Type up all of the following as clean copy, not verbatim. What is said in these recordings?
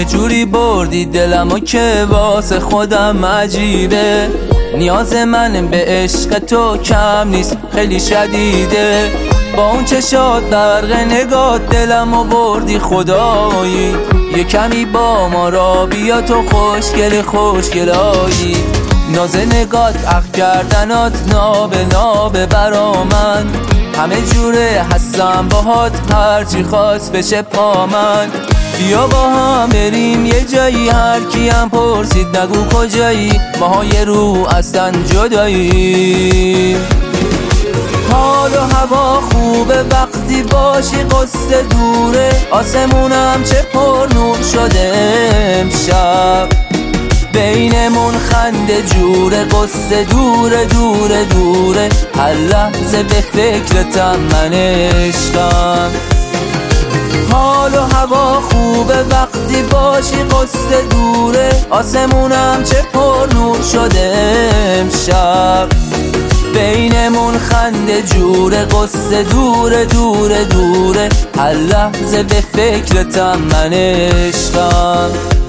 یه جوری بردی دلمو که واسه خودم عجیبه. نیاز من به عشق تو کم نیست، خیلی شدیده. با اون چشات برق نگات دلمو بردی خدایی. یه کمی با ما را بیا تو خوشگل خوشگلایی. ناز نگات عقل کردنات نابه نابه برا من. همه جوره هستم باهات هرچی خواست بشه پا من. بیا با هم بریم یه جایی، هر کیم پرسید نگو کجایی. ماها یه رو اصلا جدایی. حال و هوا خوبه وقتی باشی، قصه دوره. آسمونم چه پر نور شده امشب. بینمون خنده جوره، قصه دوره دوره دوره. هر لحظه به فکرتم من عشقم. حال و هوا خوبه وقتی باشی، قصه دوره. آسمونم چه پر نور شده امشب. بینمون خنده جوره، قصه دوره دوره دوره. هر لحظه به فکرتم من عشقم.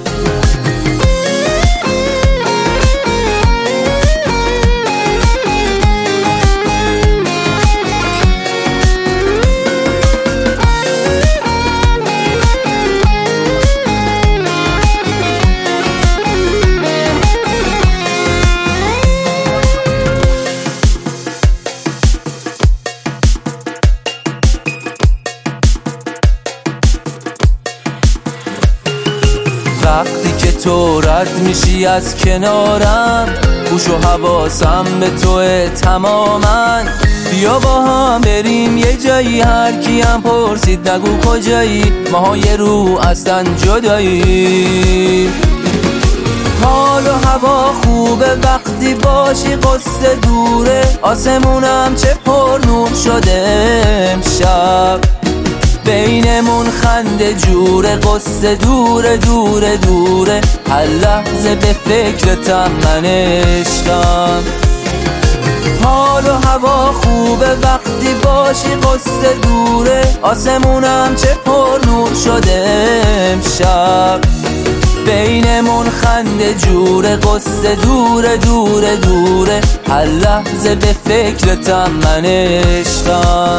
وقتی که تو رد میشی از کنارم، گوش و حواسم به توه تماما. بیا با هم بریم یه جایی، هر کیم پرسید نگو کجایی. ماها یه رو اصلا جدایی. حال و هوا خوبه وقتی باشی، قصه دوره. آسمونم چه پر نور شده امشب. بینمون خنده جوره، قصه دوره دوره دوره. هر لحظه به فکرتم من عشقم. حال و هوا خوبه وقتی باشی، قصه دوره. آسمونم چه پر نور شده امشب. بینمون خنده جوره، قصه دوره دوره دوره. هر لحظه به فکرتم من عشقم.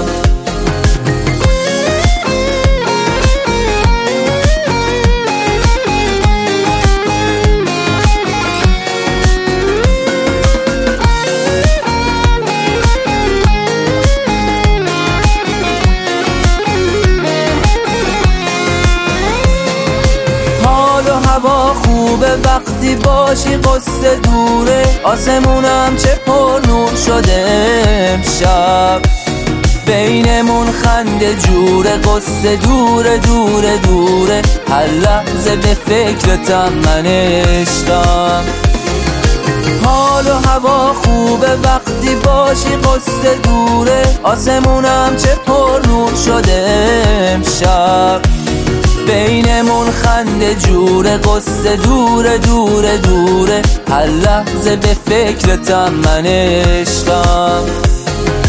هوا خوبه وقتی باشی، قصه دوره. آسمونم چه پر نور شده امشب. بینمون خنده جوره، قصه دوره دوره دوره. هر لحظه به فکرتم من عشقم. حال و هوا خوبه وقتی باشی، قصه دوره. آسمونم چه پر نور شده امشب. بینمون خنده جوره، قصه دوره دوره دوره. هر لحظه به فکرتم من عشقم.